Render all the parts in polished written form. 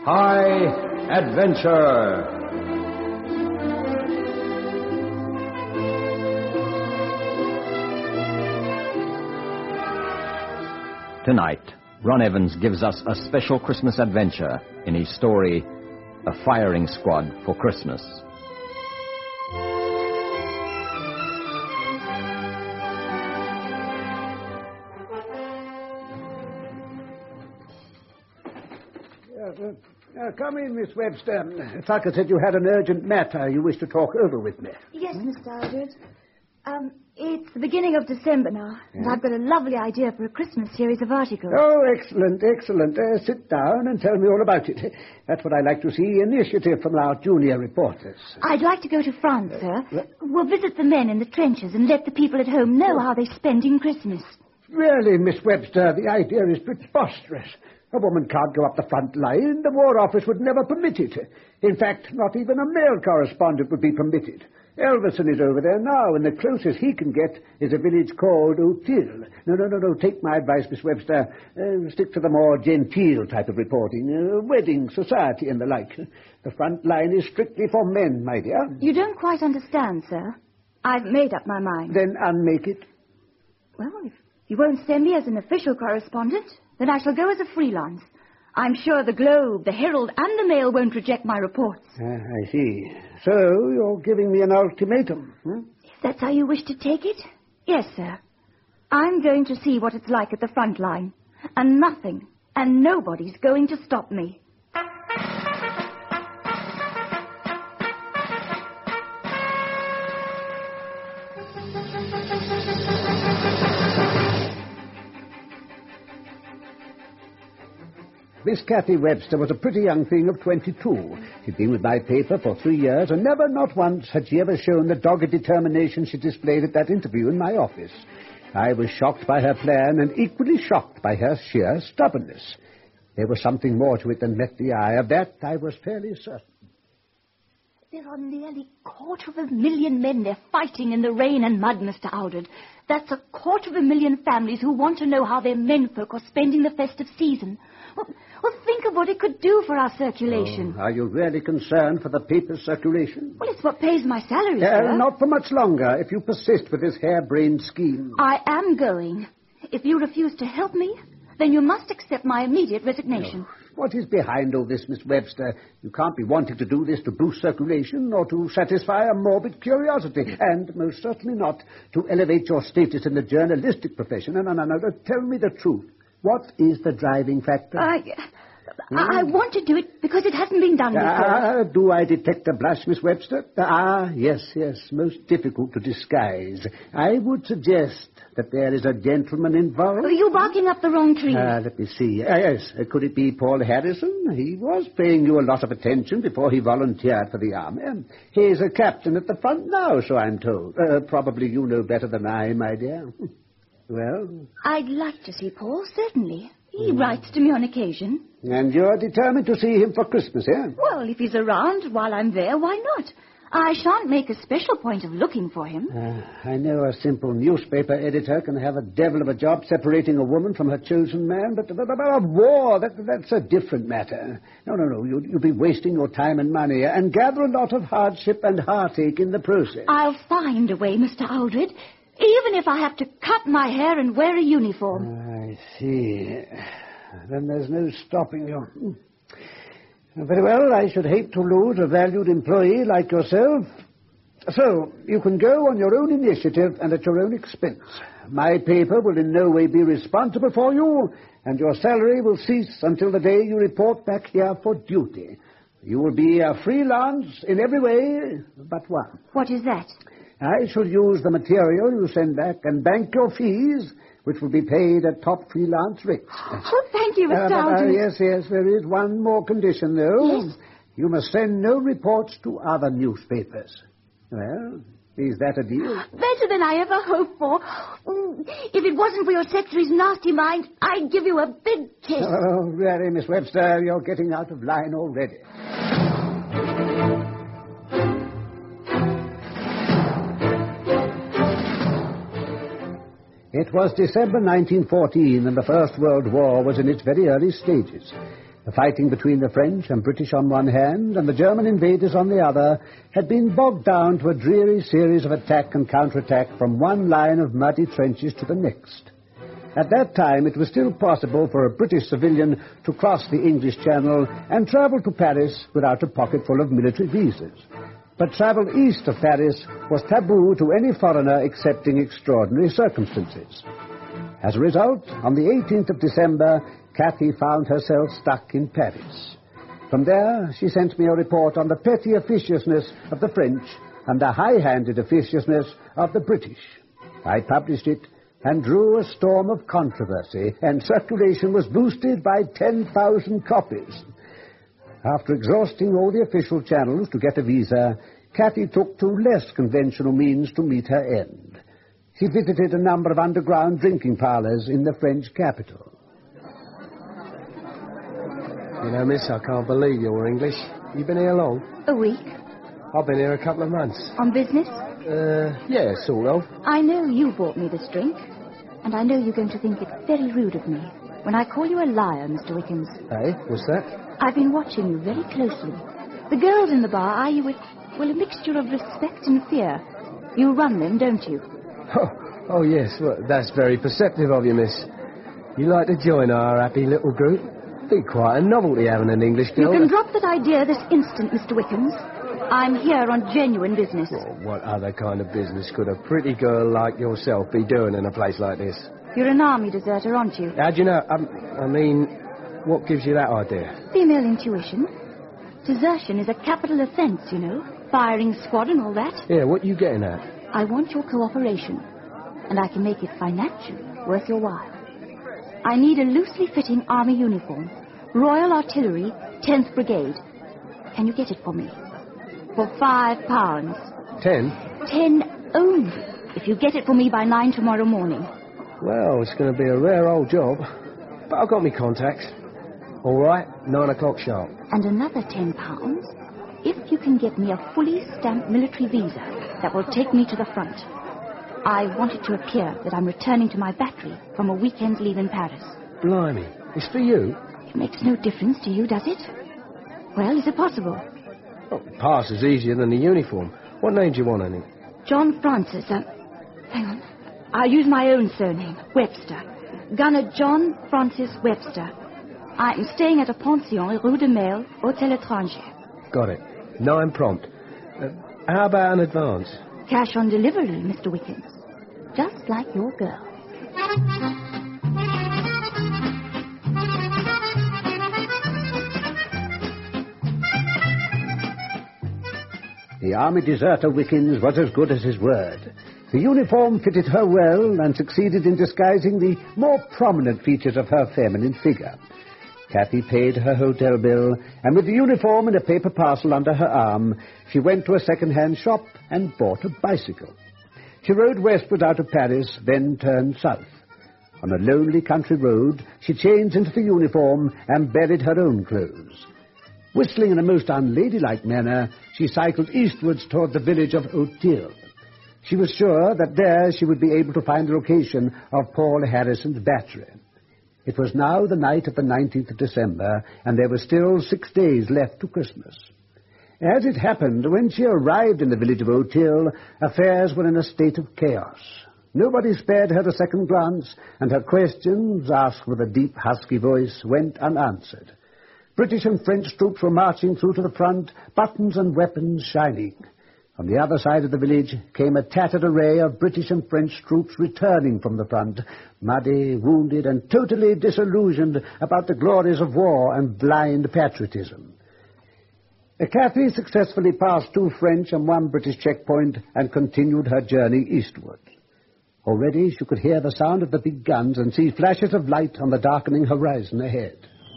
High Adventure. Tonight, Ron Evans gives us a special Christmas adventure in his story, A Firing Squad for Christmas. Come in, Miss Webster. Tucker said you had an urgent matter you wish to talk over with me. Yes, Mr. Aldred. It's the beginning of December now, and I've got a lovely idea for a Christmas series of articles. Oh, excellent, excellent. Sit down and tell me all about it. That's what I like to see, initiative from our junior reporters. I'd like to go to France, sir. We'll visit the men in the trenches and let the people at home know how they're spending Christmas. Really, Miss Webster, the idea is preposterous. A woman can't go up the front line. The War Office would never permit it. In fact, not even a male correspondent would be permitted. Elverson is over there now, and the closest he can get is a village called Auteuil. No. Take my advice, Miss Webster. Stick to the more genteel type of reporting. Wedding, society, and the like. The front line is strictly for men, my dear. You don't quite understand, sir. I've made up my mind. Then unmake it. Well, if you won't send me as an official correspondent, then I shall go as a freelance. I'm sure the Globe, the Herald, and the Mail won't reject my reports. I see. So you're giving me an ultimatum, If that's how you wish to take it? Yes, sir. I'm going to see what it's like at the front line. And nothing, and nobody's going to stop me. Miss Kathy Webster was a pretty young thing of 22. She'd been with my paper for 3 years, and never, not once, had she ever shown the dogged determination she displayed at that interview in my office. I was shocked by her plan, and equally shocked by her sheer stubbornness. There was something more to it than met the eye. Of that I was fairly certain. There are nearly 250,000 men there fighting in the rain and mud, Mr. Aldred. That's 250,000 families who want to know how their menfolk are spending the festive season. Well, think of what it could do for our circulation. Oh, are you really concerned for the paper's circulation? Well, it's what pays my salary, sir. Not for much longer, if you persist with this harebrained scheme. I am going. If you refuse to help me, then you must accept my immediate resignation. Oh, what is behind all this, Miss Webster? You can't be wanting to do this to boost circulation or to satisfy a morbid curiosity, and most certainly not to elevate your status in the journalistic profession. No, tell me the truth. What is the driving factor? I want to do it because it hasn't been done before. Do I detect a blush, Miss Webster? Yes, most difficult to disguise. I would suggest that there is a gentleman involved. Are you barking up the wrong tree? Let me see. Yes, could it be Paul Harrison? He was paying you a lot of attention before he volunteered for the army. He's a captain at the front now, so I'm told. Probably you know better than I, my dear. Well? I'd like to see Paul, certainly. He writes to me on occasion. And you're determined to see him for Christmas, eh? Well, if he's around while I'm there, why not? I shan't make a special point of looking for him. I know a simple newspaper editor can have a devil of a job separating a woman from her chosen man, but a war, that's a different matter. No, you'll be wasting your time and money and gather a lot of hardship and heartache in the process. I'll find a way, Mr. Aldred. Even if I have to cut my hair and wear a uniform. I see. Then there's no stopping you. Very well, I should hate to lose a valued employee like yourself. So, you can go on your own initiative and at your own expense. My paper will in no way be responsible for you, and your salary will cease until the day you report back here for duty. You will be a freelance in every way but one. What is that? I shall use the material you send back and bank your fees, which will be paid at top freelance rates. Oh, thank you, Mr. Aldred. Yes, there is one more condition, though. Yes? You must send no reports to other newspapers. Well, is that a deal? Better than I ever hoped for. If it wasn't for your secretary's nasty mind, I'd give you a big kiss. Oh, really, Miss Webster, you're getting out of line already. It was December 1914, and the First World War was in its very early stages. The fighting between the French and British on one hand and the German invaders on the other had been bogged down to a dreary series of attack and counterattack from one line of muddy trenches to the next. At that time, it was still possible for a British civilian to cross the English Channel and travel to Paris without a pocket full of military visas. But travel east of Paris was taboo to any foreigner excepting extraordinary circumstances. As a result, on the 18th of December, Cathy found herself stuck in Paris. From there, she sent me a report on the petty officiousness of the French and the high-handed officiousness of the British. I published it and drew a storm of controversy, and circulation was boosted by 10,000 copies. After exhausting all the official channels to get a visa, Cathy took to less conventional means to meet her end. She visited a number of underground drinking parlors in the French capital. You know, miss, I can't believe you're English. You been here long? A week. I've been here a couple of months. On business? Yeah, sort of. I know you bought me this drink, and I know you're going to think it very rude of me when I call you a liar, Mr. Wickens. Hey, what's that? I've been watching you very closely. The girls in the bar eye you with, well, a mixture of respect and fear. You run them, don't you? Oh yes, well, that's very perceptive of you, miss. You like to join our happy little group? Be quite a novelty having an English girl. You can drop that idea this instant, Mr. Wickens. I'm here on genuine business. Well, what other kind of business could a pretty girl like yourself be doing in a place like this? You're an army deserter, aren't you? How do you know? I mean, what gives you that idea? Female intuition. Desertion is a capital offence, you know. Firing squad and all that. Yeah, what are you getting at? I want your cooperation, and I can make it financially worth your while. I need a loosely fitting army uniform, Royal Artillery, 10th Brigade. Can you get it for me? For £5. 10? 10 only, if you get it for me by 9 tomorrow morning. Well, it's going to be a rare old job, but I've got me contacts. All right, 9 o'clock sharp. And another £10 if you can get me a fully stamped military visa that will take me to the front. I want it to appear that I'm returning to my battery from a weekend leave in Paris. Blimey, it's for you? It makes no difference to you, does it? Well, is it possible? Oh, pass is easier than the uniform. What name do you want in it? John Francis, hang on. I'll use my own surname, Webster. Gunner John Francis Webster. I'm staying at a pension, Rue de Mail, Hôtel Étranger. Got it. 9 prompt. How about an advance? Cash on delivery, Mr. Wickens. Just like your girl. The army deserter Wickens was as good as his word. The uniform fitted her well and succeeded in disguising the more prominent features of her feminine figure. Cathy paid her hotel bill, and with the uniform in a paper parcel under her arm, she went to a second-hand shop and bought a bicycle. She rode westward out of Paris, then turned south. On a lonely country road, she changed into the uniform and buried her own clothes. Whistling in a most unladylike manner, she cycled eastwards toward the village of Auteuil. She was sure that there she would be able to find the location of Paul Harrison's battery. It was now the night of the 19th of December, and there were still 6 days left to Christmas. As it happened, when she arrived in the village of Auteuil, affairs were in a state of chaos. Nobody spared her a second glance, and her questions, asked with a deep, husky voice, went unanswered. British and French troops were marching through to the front, buttons and weapons shining. On the other side of the village came a tattered array of British and French troops returning from the front, muddy, wounded, and totally disillusioned about the glories of war and blind patriotism. Cathy successfully passed 2 French and 1 British checkpoint and continued her journey eastward. Already she could hear the sound of the big guns and see flashes of light on the darkening horizon ahead.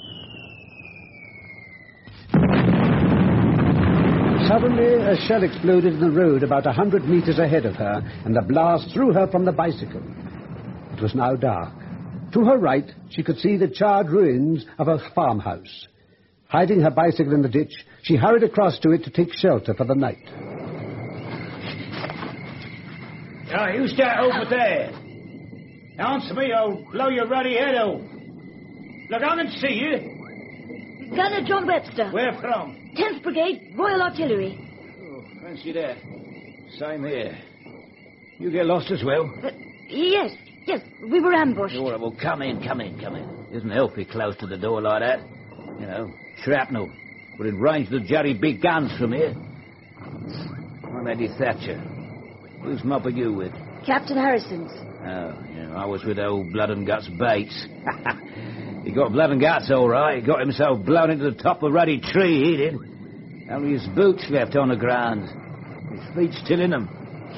Suddenly, a shell exploded in the road about 100 meters ahead of her, and the blast threw her from the bicycle. It was now dark. To her right, she could see the charred ruins of a farmhouse. Hiding her bicycle in the ditch, she hurried across to it to take shelter for the night. Now, you stay over there. Answer me, I'll blow your ruddy head off. Look, I can see you. Gunner John Webster. Where from? 10th Brigade, Royal Artillery. Oh, fancy that. Same here. You get lost as well? Yes, we were ambushed. All right, well, come in. Isn't healthy close to the door like that. You know, shrapnel. We're in range of the jolly big guns from here. I'm Eddie Thatcher. Whose mob are you with? Captain Harrison's. Oh, yeah, I was with old Blood and Guts Bates. He got blood and guts, all right. He got himself blown into the top of a ruddy tree, he did. Only his boots left on the ground. His feet still in them.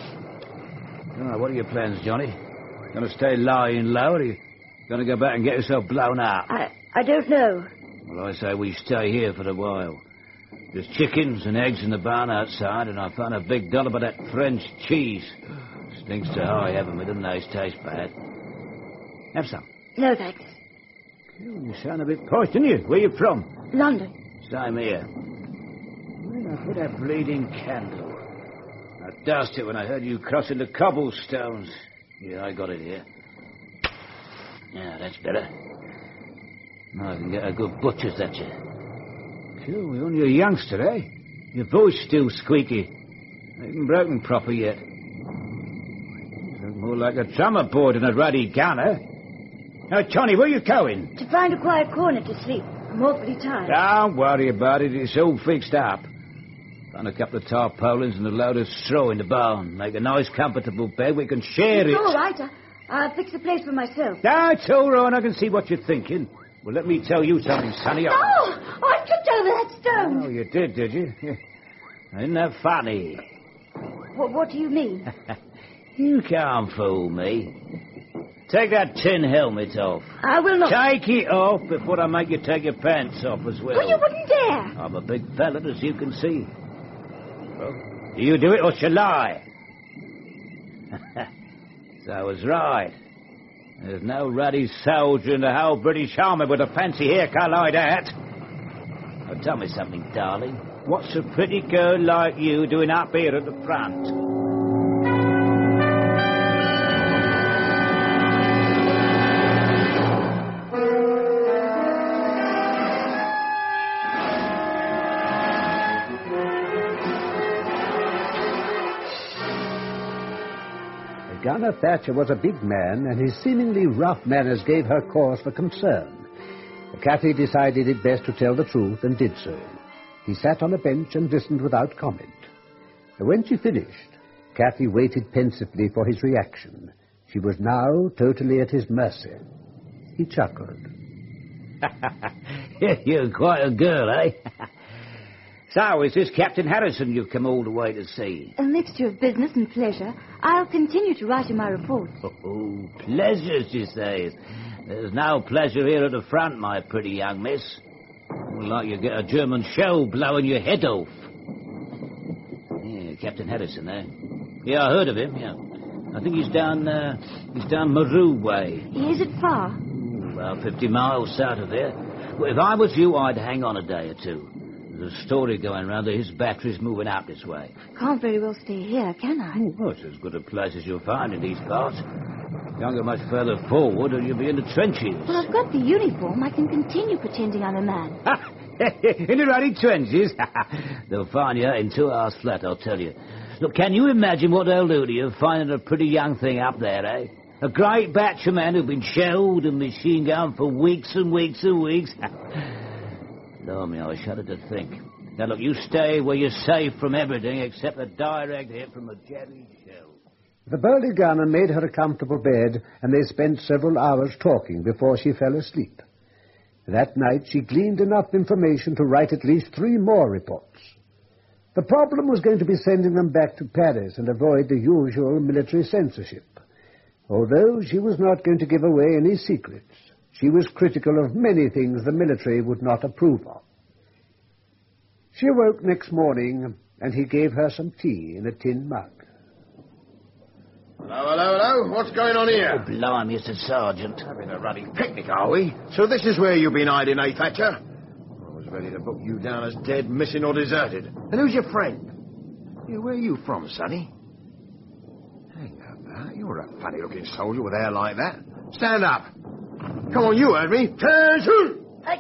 All right, what are your plans, Johnny? Going to stay lying low, or are you going to go back and get yourself blown up? I don't know. Well, I say we stay here for a while. There's chickens and eggs in the barn outside, and I found a big dollop of that French cheese. Stinks to high heaven, but doesn't always taste bad. Have some. No, thanks. You sound a bit poised, don't you? Where you from? London. Same here. Where I put that bleeding candle? I doused it when I heard you crossing the cobblestones. Yeah, I got it here. Yeah, that's better. Now I can get a good butcher's at you. Cool, you're only a youngster, eh? Your voice still squeaky. Ain't even broken proper yet. You look more like a drummer boy than a ruddy gunner. Now, Johnny, where you going? To find a quiet corner to sleep. I'm awfully tired. Don't worry about it. It's all fixed up. Found a couple of tarpaulins and a load of straw in the barn. Make a nice, comfortable bed. We can share it. It's all right. I'll fix the place for myself. That's all right. I can see what you're thinking. Well, let me tell you something, Sonny. No! I tripped over that stone. Oh, you did you? Isn't that funny? What do you mean? You can't fool me. Take that tin helmet off. I will not. Take it off before I make you take your pants off as well. Well, you wouldn't dare. I'm a big fella, as you can see. Well, do you do it or shall I? So I was right. There's no ruddy soldier in the whole British Army with a fancy haircut like that. Now, tell me something, darling. What's a pretty girl like you doing up here at the front? Gunner Thatcher was a big man, and his seemingly rough manners gave her cause for concern. Cathy decided it best to tell the truth, and did so. He sat on a bench and listened without comment. When she finished, Cathy waited pensively for his reaction. She was now totally at his mercy. He chuckled. You're quite a girl, eh? So, is this Captain Harrison you've come all the way to see? A mixture of business and pleasure. I'll continue to write in my report. Oh, pleasures, you say. There's no pleasure here at the front, my pretty young miss. Like you get a German shell blowing your head off. Yeah, Captain Harrison, eh? Yeah, I heard of him, yeah. I think he's down Maru way. Is it far? About 50 miles south of there. Well, if I was you, I'd hang on a day or two. There's a story going round that his battery's moving out this way. Can't very well stay here, can I? Oh, well, it's as good a place as you'll find in these parts. Can't go much further forward or you'll be in the trenches. Well, I've got the uniform. I can continue pretending I'm a man. In the ruddy trenches? They'll find you in 2 hours flat, I'll tell you. Look, can you imagine what they'll do to you finding a pretty young thing up there, eh? A great batch of men who've been shelled and machine gunned for weeks and weeks and weeks. Blimey, I shudder to think. Now, look, you stay where you're safe from everything except a direct hit from a jelly shell. The burly gunner made her a comfortable bed, and they spent several hours talking before she fell asleep. That night, she gleaned enough information to write at least 3 more reports. The problem was going to be sending them back to Paris and avoid the usual military censorship. Although she was not going to give away any secrets, she was critical of many things the military would not approve of. She awoke next morning, and he gave her some tea in a tin mug. Hello. What's going on here? Oh, blimey, Mr. Sergeant. Having a ruddy picnic, are we? So this is where you've been hiding, eh, Thatcher? I was ready to book you down as dead, missing, or deserted. And who's your friend? Yeah, where are you from, sonny? Hang about. You're a funny-looking soldier with hair like that. Stand up. Come on, you heard me. Attention!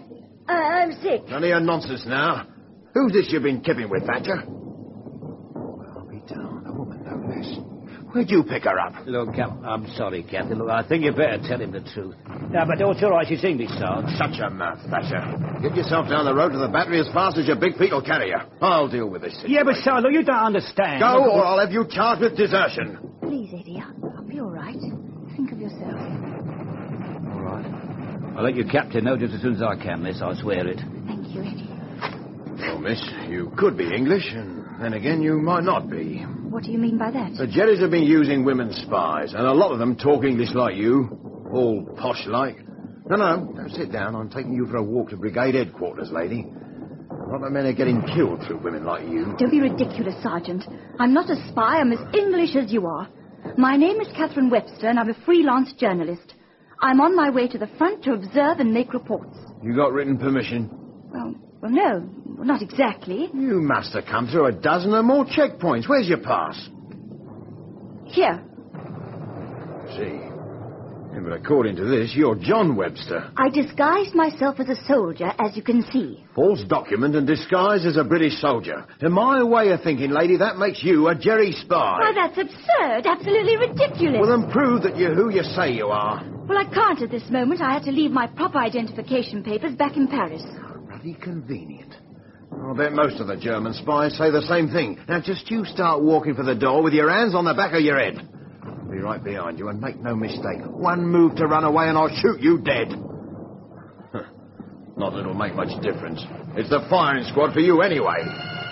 I'm sick. None of your nonsense now. Who's this you've been kipping with, Thatcher? Well, I'll be darned. A woman no less. Where'd you pick her up? Look, I'm sorry, Captain. Look, I think you better tell him the truth. No, but it's all right. She's English, Sarge. Shut your mouth, Thatcher. Get yourself down the road to the battery as fast as your big feet will carry you. I'll deal with this situation. Yeah, but Sarge, look, you don't understand. Go, or I'll have you charged with desertion. Please, Eddie, I'll be all right. Think of yourself. All right. I'll let your captain know just as soon as I can, miss. I swear it. Thank you, Eddie. Well, miss, you could be English, and then again you might not be. What do you mean by that? The Jerrys have been using women spies, and a lot of them talk English like you, all posh-like. No, sit down. I'm taking you for a walk to brigade headquarters, lady. A lot of men are getting killed through women like you. Don't be ridiculous, Sergeant. I'm not a spy. I'm as English as you are. My name is Catherine Webster, and I'm a freelance journalist. I'm on my way to the front to observe and make reports. You got written permission? Well, no, not exactly. You must have come through a dozen or more checkpoints. Where's your pass? Here. See. Yeah, but according to this, you're John Webster. I disguised myself as a soldier, as you can see. False document and disguised as a British soldier. In my way of thinking, lady, that makes you a Jerry spy. Why, that's absurd. Absolutely ridiculous. Well, then prove that you're who you say you are. Well, I can't at this moment. I had to leave my proper identification papers back in Paris. Bloody convenient. I bet most of the German spies say the same thing. Now, just you start walking for the door with your hands on the back of your head. I'll be right behind you, and make no mistake. One move to run away and I'll shoot you dead. Not that it'll make much difference. It's the firing squad for you anyway.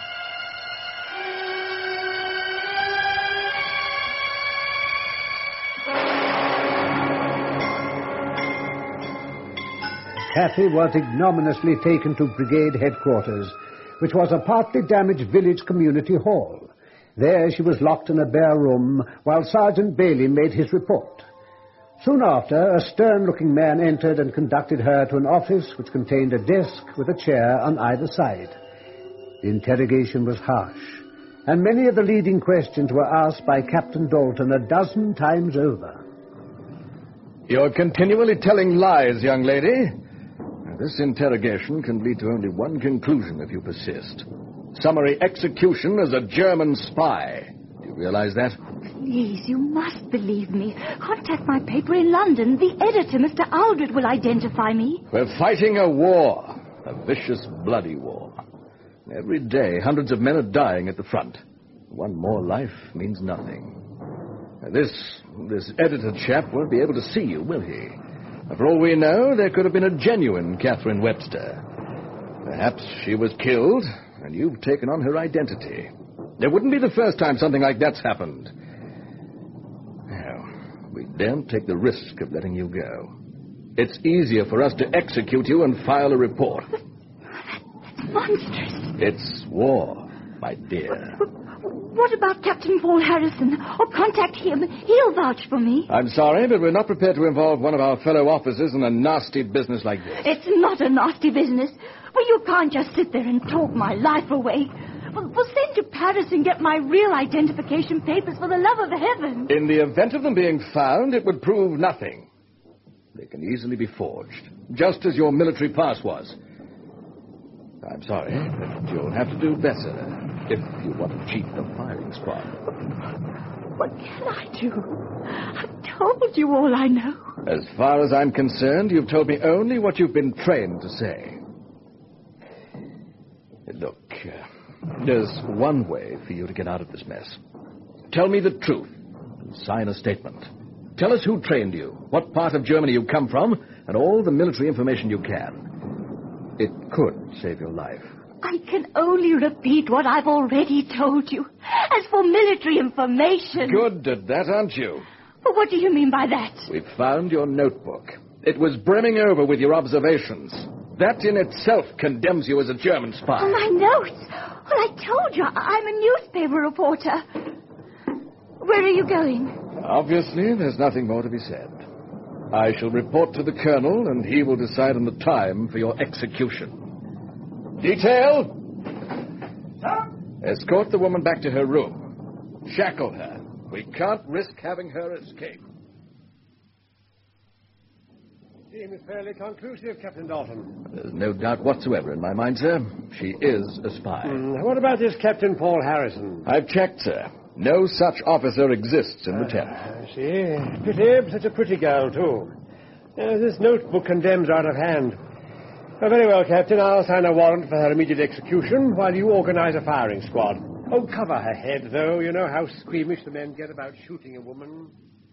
Kathy was ignominiously taken to brigade headquarters, which was a partly damaged village community hall. There she was locked in a bare room while Sergeant Bailey made his report. Soon after, a stern-looking man entered and conducted her to an office which contained a desk with a chair on either side. The interrogation was harsh, and many of the leading questions were asked by Captain Dalton a dozen times over. You're continually telling lies, young lady. This interrogation can lead to only one conclusion if you persist. Summary execution as a German spy. Do you realize that? Please, you must believe me. Contact my paper in London. The editor, Mr. Aldred, will identify me. We're fighting a war. A vicious, bloody war. Every day, hundreds of men are dying at the front. One more life means nothing. This editor chap won't be able to see you, will he? For all we know, there could have been a genuine Catherine Webster. Perhaps she was killed, and you've taken on her identity. It wouldn't be the first time something like that's happened. Now, we daren't take the risk of letting you go. It's easier for us to execute you and file a report. That's monstrous. It's war, my dear. What about Captain Paul Harrison? Or contact him. He'll vouch for me. I'm sorry, but we're not prepared to involve one of our fellow officers in a nasty business like this. It's not a nasty business. Well, you can't just sit there and talk my life away. Well, send to Paris and get my real identification papers for the love of heaven. In the event of them being found, it would prove nothing. They can easily be forged, just as your military pass was. I'm sorry, but you'll have to do better if you want to cheat the firing squad. What can I do? I've told you all I know. As far as I'm concerned, you've told me only what you've been trained to say. Look, there's one way for you to get out of this mess. Tell me the truth and sign a statement. Tell us who trained you, what part of Germany you come from, and all the military information you can. It could save your life. I can only repeat what I've already told you. As for military information... Good at that, aren't you? But what do you mean by that? We've found your notebook. It was brimming over with your observations. That in itself condemns you as a German spy. Oh, my notes. Well, I told you, I'm a newspaper reporter. Where are you going? Obviously, there's nothing more to be said. I shall report to the colonel, and he will decide on the time for your execution. Detail! Escort the woman back to her room. Shackle her. We can't risk having her escape. Seems fairly conclusive, Captain Dalton. There's no doubt whatsoever in my mind, sir. She is a spy. What about this Captain Paul Harrison? I've checked, sir. No such officer exists in the tent. I see. Pity, such a pretty girl, too. This notebook condemns her out of hand. Very well, Captain. I'll sign a warrant for her immediate execution while you organize a firing squad. Oh, cover her head, though. You know how squeamish the men get about shooting a woman.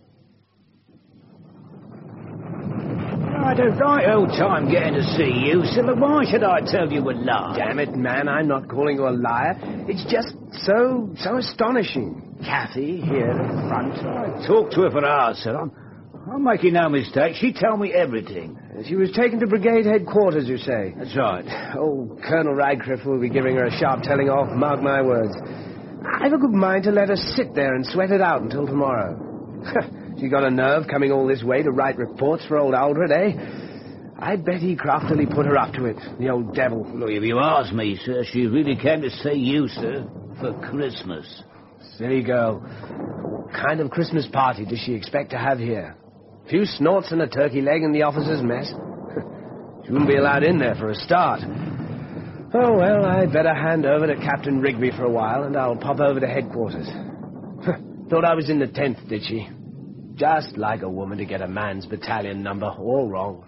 I had a right old time getting to see you, so why should I tell you a lie? Damn it, man, I'm not calling you a liar. It's just so astonishing. Kathy, here at the front. I talked to her for hours, sir. I'm making no mistake. She told me everything. She was taken to brigade headquarters, you say? That's right. Oh, Colonel Radcliffe will be giving her a sharp telling off, mark my words. I've a good mind to let her sit there and sweat it out until tomorrow. She got a nerve coming all this way to write reports for old Aldred, eh? I bet he craftily put her up to it, the old devil. Look, if you ask me, sir, she really came to see you, sir, for Christmas. Silly girl. What kind of Christmas party does she expect to have here? A few snorts and a turkey leg in the officers' mess? She wouldn't be allowed in there for a start. Oh, well, I'd better hand over to Captain Rigby for a while, and I'll pop over to headquarters. Thought I was in the 10th, did she? Just like a woman to get a man's battalion number all wrong.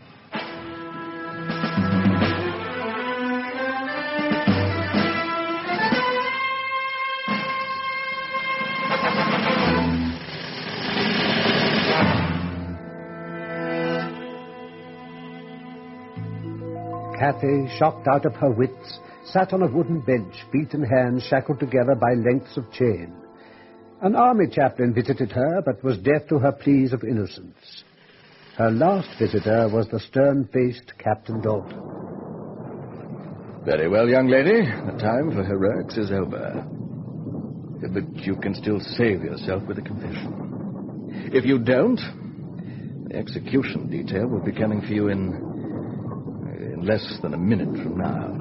Cathy, shocked out of her wits, sat on a wooden bench, feet and hands shackled together by lengths of chain. An army chaplain visited her, but was deaf to her pleas of innocence. Her last visitor was the stern-faced Captain Dalton. Very well, young lady. The time for heroics is over. But you can still save yourself with a confession. If you don't, the execution detail will be coming for you in less than a minute from now.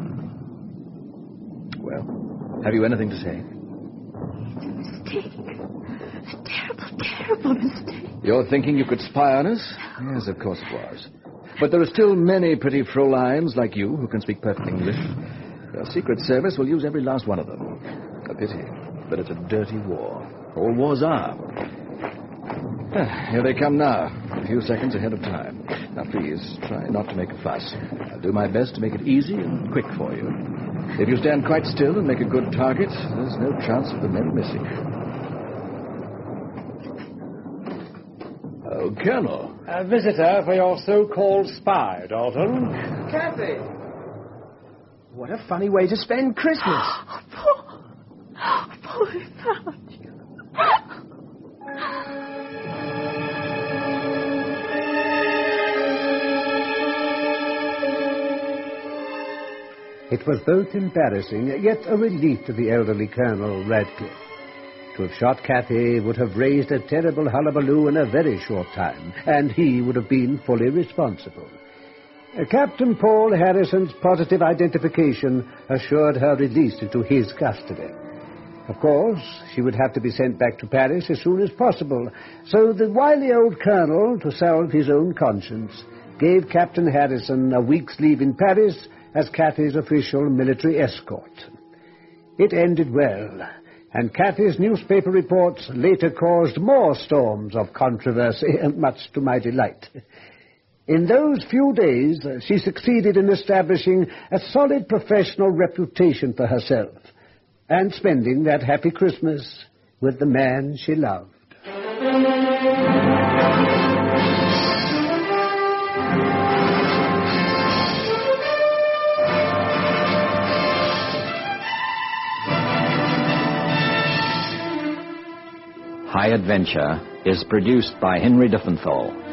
Well, have you anything to say? It's a mistake. A terrible, terrible mistake. You're thinking you could spy on us? Yes, of course it was. But there are still many pretty Frauleins like you who can speak perfect English. The Secret Service will use every last one of them. A pity, but it's a dirty war. All wars are. Here they come now, a few seconds ahead of time. Now, please, try not to make a fuss. I'll do my best to make it easy and quick for you. If you stand quite still and make a good target, there's no chance of the men missing. Oh, Colonel. A visitor for your so-called spy, Dalton. Kathy! What a funny way to spend Christmas. Paul, we found you. It was both embarrassing, yet a relief to the elderly Colonel Radcliffe. To have shot Cathy would have raised a terrible hullabaloo in a very short time, and he would have been fully responsible. Captain Paul Harrison's positive identification assured her release into his custody. Of course, she would have to be sent back to Paris as soon as possible, so the wily old colonel, to salve his own conscience, gave Captain Harrison a week's leave in Paris as Cathy's official military escort. It ended well, and Cathy's newspaper reports later caused more storms of controversy, much to my delight. In those few days, she succeeded in establishing a solid professional reputation for herself and spending that happy Christmas with the man she loved. High Adventure is produced by Henry Diffenthal